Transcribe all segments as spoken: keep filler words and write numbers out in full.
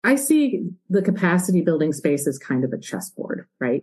I see the capacity building space as kind of a chessboard, right?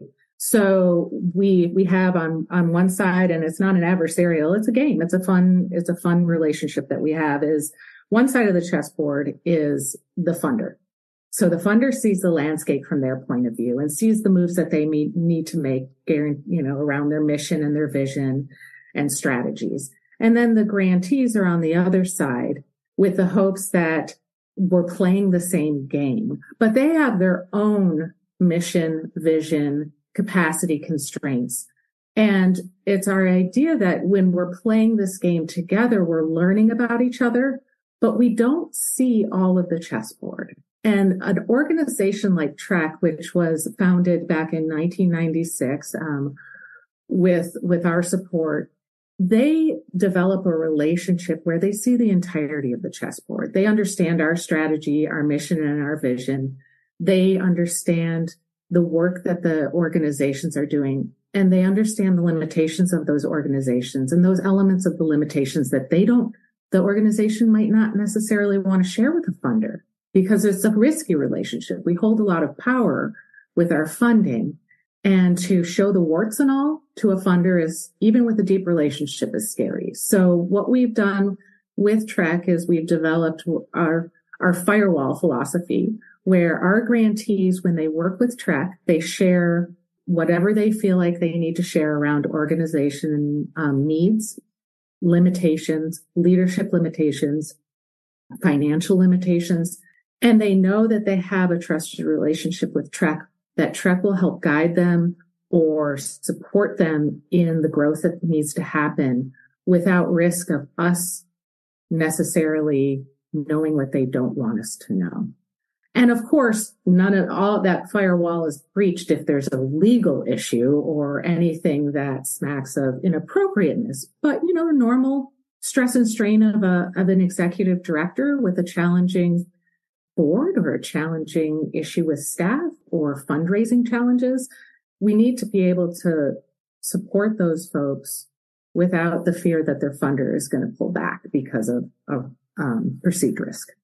So we we have on on one side, and it's not an adversarial, it's a game. It's a fun, it's a fun relationship that we have. Is one side of the chessboard is the funder. So the funder sees the landscape from their point of view and sees the moves that they need, need to make, you know, around their mission and their vision and strategies. And then the grantees are on the other side with the hopes that we're playing the same game, but they have their own mission, vision, capacity constraints. And it's our idea that when we're playing this game together, we're learning about each other, but we don't see all of the chessboard. And an organization like Trek, which was founded back in nineteen ninety-six, um, with, with our support, they develop a relationship where they see the entirety of the chessboard. They understand our strategy, our mission, and our vision. They understand the work that the organizations are doing, and they understand the limitations of those organizations and those elements of the limitations that they don't, the organization might not necessarily want to share with a funder because it's a risky relationship. We hold a lot of power with our funding, and to show the warts and all to a funder is, even with a deep relationship, is scary. So what we've done with Trek is we've developed our, our firewall philosophy, where our grantees, when they work with Trek, they share whatever they feel like they need to share around organization um, needs, limitations, leadership limitations, financial limitations, and they know that they have a trusted relationship with Trek, that Trek will help guide them or support them in the growth that needs to happen without risk of us necessarily knowing what they don't want us to know. And of course, none of all that firewall is breached if there's a legal issue or anything that smacks of inappropriateness. But, you know, normal stress and strain of a, of an executive director with a challenging board or a challenging issue with staff or fundraising challenges, we need to be able to support those folks without the fear that their funder is going to pull back because of, of um, perceived risk.